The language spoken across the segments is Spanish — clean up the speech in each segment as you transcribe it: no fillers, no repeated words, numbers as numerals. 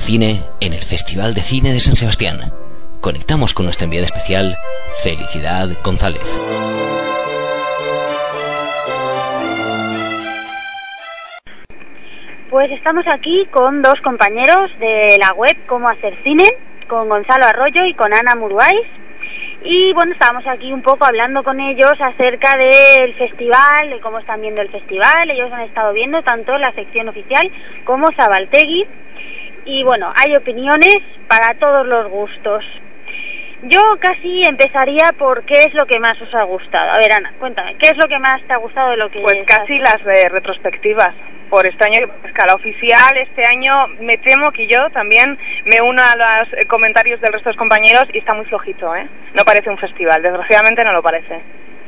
cine en el Festival de Cine de San Sebastián. Conectamos con nuestra enviada especial, Felicidad González. Pues estamos aquí con dos compañeros de la web Cómo Hacer Cine, con Gonzalo Arroyo y con Ana Muruais. Y bueno, estábamos aquí un poco hablando con ellos acerca del festival, de cómo están viendo el festival. Ellos han estado viendo tanto la sección oficial como Zabaltegui. Y bueno, hay opiniones para todos los gustos. Yo casi empezaría por qué es lo que más os ha gustado. A ver, Ana, cuéntame, ¿qué es lo que más te ha gustado de lo que... Pues casi las retrospectivas. Por este año, a escala oficial, este año me temo que yo también me uno a los comentarios del resto de los compañeros y está muy flojito, ¿eh? No parece un festival, desgraciadamente no lo parece.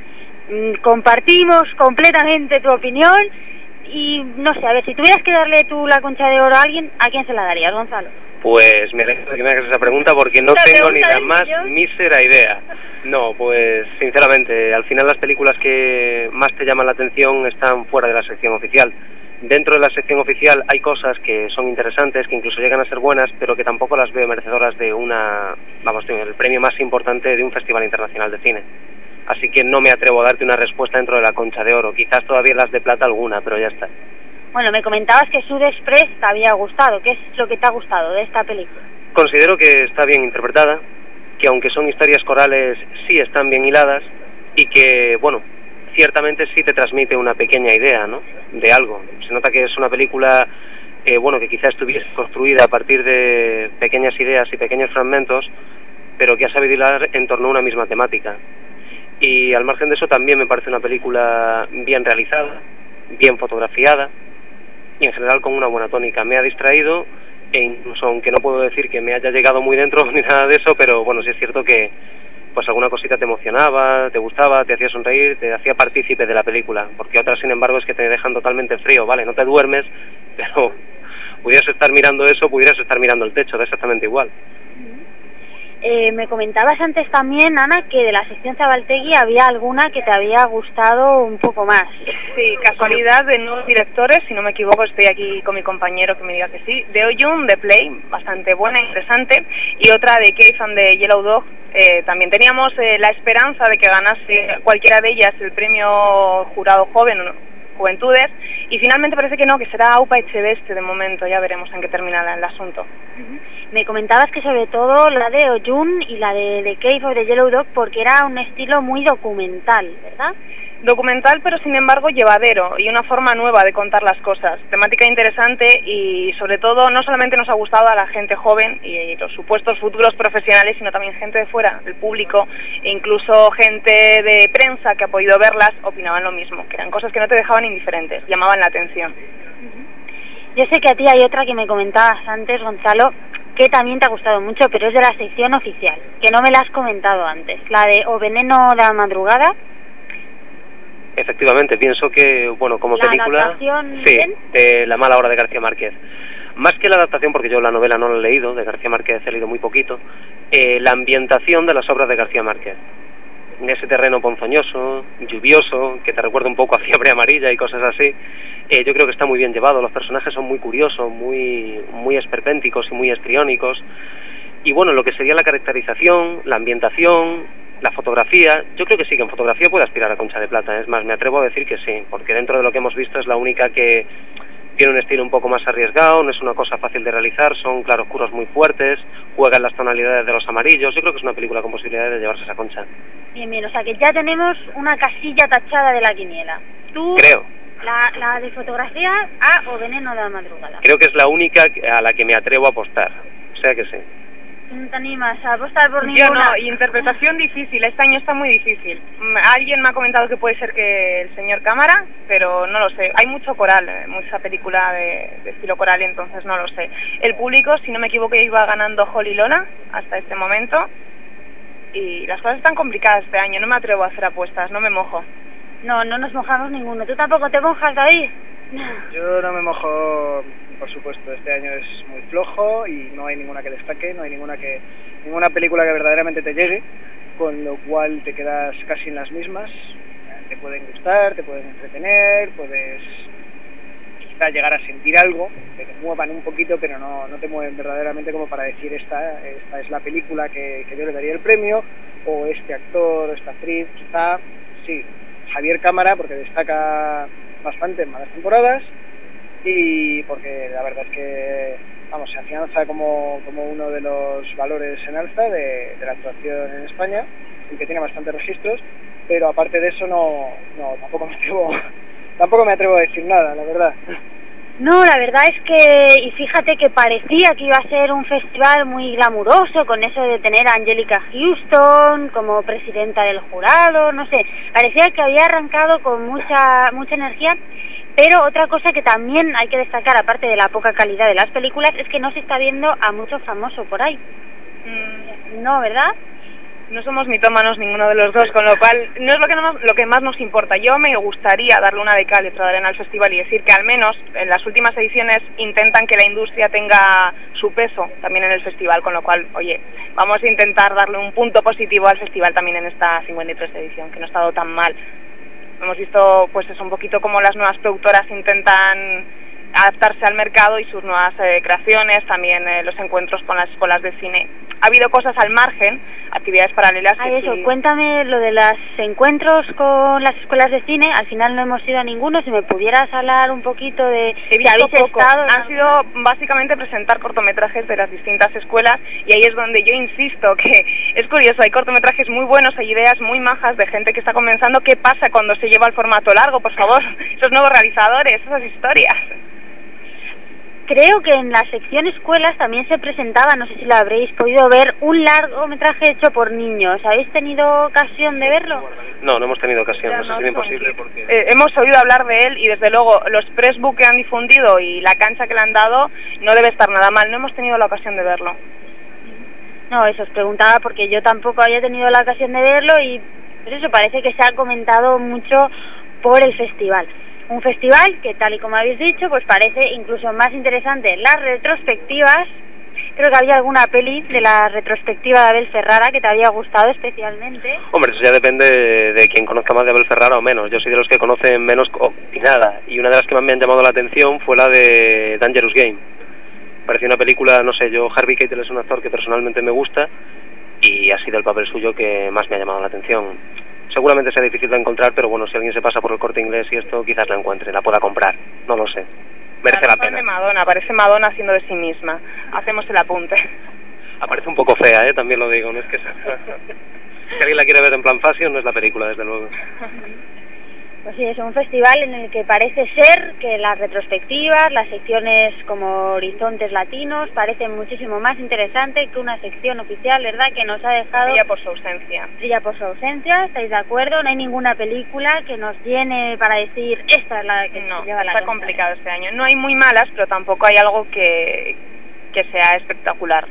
Compartimos completamente tu opinión y no sé, a ver, si tuvieras que darle tú la Concha de Oro a alguien, ¿a quién se la darías, Gonzalo? Pues me alegro de que me hagas esa pregunta porque no tengo ni la más mísera idea. No, pues sinceramente, al final las películas que más te llaman la atención están fuera de la sección oficial. Dentro de la sección oficial hay cosas que son interesantes, que incluso llegan a ser buenas, pero que tampoco las veo merecedoras de el premio más importante de un festival internacional de cine. Así que no me atrevo a darte una respuesta dentro de la Concha de Oro. Quizás todavía las de plata alguna, pero ya está. Bueno, me comentabas que Sud Express te había gustado. ¿Qué es lo que te ha gustado de esta película? Considero que está bien interpretada, que aunque son historias corales, sí están bien hiladas y que, bueno, ciertamente sí te transmite una pequeña idea, ¿no?, de algo. Se nota que es una película, que quizá estuviese construida a partir de pequeñas ideas y pequeños fragmentos, pero que ha sabido hilar en torno a una misma temática. Y al margen de eso también me parece una película bien realizada, bien fotografiada y en general con una buena tónica. Me ha distraído e incluso, aunque no puedo decir que me haya llegado muy dentro ni nada de eso, pero bueno, sí es cierto que pues alguna cosita te emocionaba, te gustaba, te hacía sonreír, te hacía partícipe de la película, porque otras, sin embargo, es que te dejan totalmente frío, ¿vale? No te duermes, pero pudieras estar mirando eso, pudieras estar mirando el techo, da exactamente igual. Me comentabas antes también, Ana, que de la sección Zabaltegui había alguna que te había gustado un poco más. Sí, casualidad de nuevos directores, si no me equivoco, estoy aquí con mi compañero que me diga que sí. De Oyun, de Play, bastante buena, interesante, y otra de Cave and the Yellow Dog. También teníamos la esperanza de que ganase cualquiera de ellas el premio Jurado Joven, Juventudes, y finalmente parece que no, que será Aupa Echeveste de momento. Ya veremos en qué termina el asunto. Me comentabas que sobre todo la de Oyun y la de The Cave of the Yellow Dog, porque era un estilo muy documental, ¿verdad? Documental, pero sin embargo llevadero, y una forma nueva de contar las cosas. Temática interesante y sobre todo no solamente nos ha gustado a la gente joven y los supuestos futuros profesionales, sino también gente de fuera, del público, e incluso gente de prensa que ha podido verlas, opinaban lo mismo, que eran cosas que no te dejaban indiferentes, llamaban la atención. Yo sé que a ti hay otra que me comentabas antes, Gonzalo, que también te ha gustado mucho, pero es de la sección oficial, que no me la has comentado antes, la de O Veneno da Madrugada. Efectivamente, pienso que, bueno, como película, sí, de La mala hora de García Márquez. Más que la adaptación, porque yo la novela no la he leído, de García Márquez he leído muy poquito, la ambientación de las obras de García Márquez. En ese terreno ponzoñoso, lluvioso, que te recuerda un poco a Fiebre Amarilla y cosas así, yo creo que está muy bien llevado. Los personajes son muy curiosos, muy esperpénticos y muy estriónicos. Y bueno, lo que sería la caracterización, la ambientación, la fotografía, yo creo que sí, que en fotografía puede aspirar a Concha de Plata. Es más, me atrevo a decir que sí, porque dentro de lo que hemos visto es la única que tiene un estilo un poco más arriesgado, no es una cosa fácil de realizar, son claroscuros muy fuertes, juegan las tonalidades de los amarillos. Yo creo que es una película con posibilidades de llevarse esa Concha. Bien, o sea que ya tenemos una casilla tachada de la quiniela. Tú, creo. La de fotografía a O Veneno de la Madrugada. Creo que es la única a la que me atrevo a apostar, o sea que sí. ¿No te animas a apostar por ninguna? Yo no, interpretación difícil, este año está muy difícil. Alguien me ha comentado que puede ser que el señor Cámara, pero no lo sé. Hay mucho coral, mucha película de estilo coral, entonces no lo sé. El público, si no me equivoco, iba ganando Holly Lola hasta este momento, y las cosas están complicadas este año, no me atrevo a hacer apuestas, no me mojo. No nos mojamos ninguno. ¿Tú tampoco te mojas, David? Yo no me mojo, por supuesto. Este año es muy flojo y no hay ninguna que destaque, no hay ninguna película que verdaderamente te llegue, con lo cual te quedas casi en las mismas. Te pueden gustar, te pueden entretener, puedes quizás llegar a sentir algo, que te muevan un poquito, pero no te mueven verdaderamente como para decir esta es la película que yo le daría el premio, o este actor, o esta actriz. Quizá, sí, Javier Cámara, porque destaca bastante en malas temporadas, y porque la verdad es que, vamos, se afianza como uno de los valores en alza de la actuación en España, y que tiene bastantes registros, pero aparte de eso tampoco me atrevo a decir nada, la verdad. No, la verdad es que, y fíjate que parecía que iba a ser un festival muy glamuroso, con eso de tener a Angelica Houston como presidenta del jurado, no sé, parecía que había arrancado con mucha energía, pero otra cosa que también hay que destacar, aparte de la poca calidad de las películas, es que no se está viendo a mucho famoso por ahí. No, ¿verdad? No somos mitómanos ninguno de los dos, con lo cual no es lo que más nos importa. Yo me gustaría darle una de cal y otra de arena al festival y decir que al menos en las últimas ediciones intentan que la industria tenga su peso también en el festival, con lo cual, oye, vamos a intentar darle un punto positivo al festival también en esta 53 edición, que no ha estado tan mal. Hemos visto, pues es un poquito como las nuevas productoras intentan adaptarse al mercado y sus nuevas creaciones, también los encuentros con las escuelas de cine. Ha habido cosas al margen, actividades paralelas. Eso, sí. Cuéntame lo de los encuentros con las escuelas de cine. Al final no hemos ido a ninguno. Si me pudieras hablar un poquito de si habéis estado. Han sido básicamente presentar cortometrajes de las distintas escuelas, y ahí es donde yo insisto que es curioso, hay cortometrajes muy buenos, hay ideas muy majas de gente que está comenzando. ¿Qué pasa cuando se lleva el formato largo, por favor? Esos nuevos realizadores, esas historias. Creo que en la sección escuelas también se presentaba, no sé si lo habréis podido ver, un largometraje hecho por niños. ¿Habéis tenido ocasión de verlo? No hemos tenido ocasión, no es imposible porque... hemos oído hablar de él y desde luego los pressbook que han difundido y la cancha que le han dado no debe estar nada mal. No hemos tenido la ocasión de verlo. No, eso os preguntaba porque yo tampoco había tenido la ocasión de verlo y pues eso parece que se ha comentado mucho por el festival. Un festival que, tal y como habéis dicho, pues parece incluso más interesante las retrospectivas. Creo que había alguna peli de la retrospectiva de Abel Ferrara que te había gustado especialmente. Hombre, eso ya depende de quien conozca más de Abel Ferrara o menos. Yo soy de los que conocen menos y nada. Y una de las que más me han llamado la atención fue la de Dangerous Game. Parecía una película, no sé, Harvey Keitel es un actor que personalmente me gusta y ha sido el papel suyo que más me ha llamado la atención. Seguramente sea difícil de encontrar, pero bueno, si alguien se pasa por el Corte Inglés y esto, quizás la encuentre, la pueda comprar, no lo sé. Merece la pena. De Madonna, parece Madonna haciendo de sí misma. Hacemos el apunte. Aparece un poco fea, también lo digo, no es que sea... Si alguien la quiere ver en plan fashion, no es la película, desde luego. Pues sí, es un festival en el que parece ser que las retrospectivas, las secciones como Horizontes Latinos, parecen muchísimo más interesante que una sección oficial, ¿verdad? Que nos ha dejado... Brilla por su ausencia. Brilla por su ausencia, ¿estáis de acuerdo? No hay ninguna película que nos llene para decir, esta es la que no, lleva la está complicado este año. No hay muy malas, pero tampoco hay algo que sea espectacular.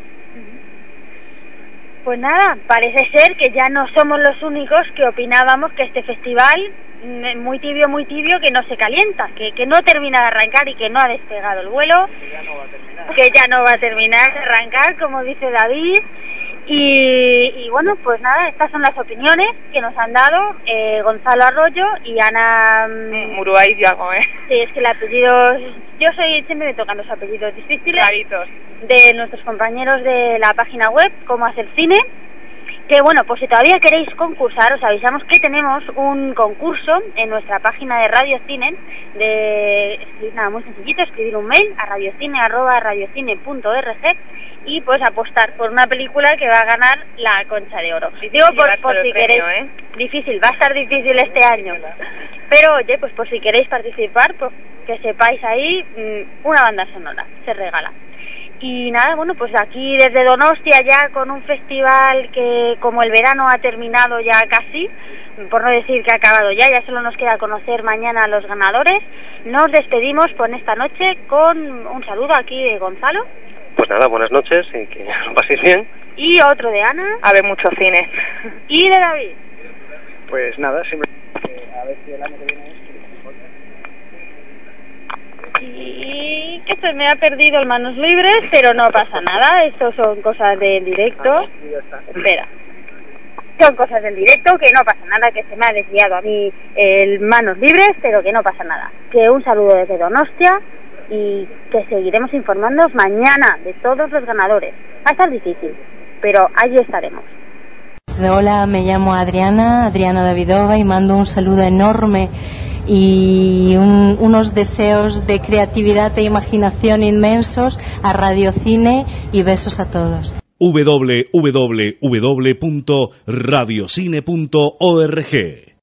Pues nada, parece ser que ya no somos los únicos que opinábamos que este festival muy tibio, que no se calienta, que no termina de arrancar y que no ha despegado el vuelo, que ya no va a terminar de arrancar, como dice David. Y bueno, pues nada, estas son las opiniones que nos han dado Gonzalo Arroyo y Ana Muruáis. Sí, es que el apellido, siempre me tocan los apellidos difíciles. Claritos. De nuestros compañeros de la página web Cómo Hacer Cine. Que bueno, pues si todavía queréis concursar, os avisamos que tenemos un concurso en nuestra página de Radio Cine, de escribir nada muy sencillito, escribir un mail a radiocine@radiocine.org y pues apostar por una película que va a ganar la Concha de Oro. Digo por si queréis, difícil, va a estar difícil este año, pero oye, pues por si queréis participar, pues que sepáis ahí, una banda sonora se regala. Y nada, bueno, pues aquí desde Donostia ya con un festival que como el verano ha terminado ya casi, por no decir que ha acabado ya solo nos queda conocer mañana a los ganadores. Nos despedimos por esta noche con un saludo aquí de Gonzalo. Pues nada, buenas noches y que lo paséis bien. Y otro de Ana. A ver mucho cine. Y de David. Pues nada, siempre a ver si el año que viene es... Y que se me ha perdido el manos libres, pero no pasa nada, esto son cosas del directo. Espera. son cosas del directo, que no pasa nada, que se me ha desviado a mí el manos libres, pero que no pasa nada. Que un saludo desde Donostia y que seguiremos informándoos mañana de todos los ganadores. Va a estar difícil, pero allí estaremos. Hola, me llamo Adriana Davidova, y mando un saludo enorme y unos deseos de creatividad e imaginación inmensos a Radio Cine, y besos a todos. www.radiocine.org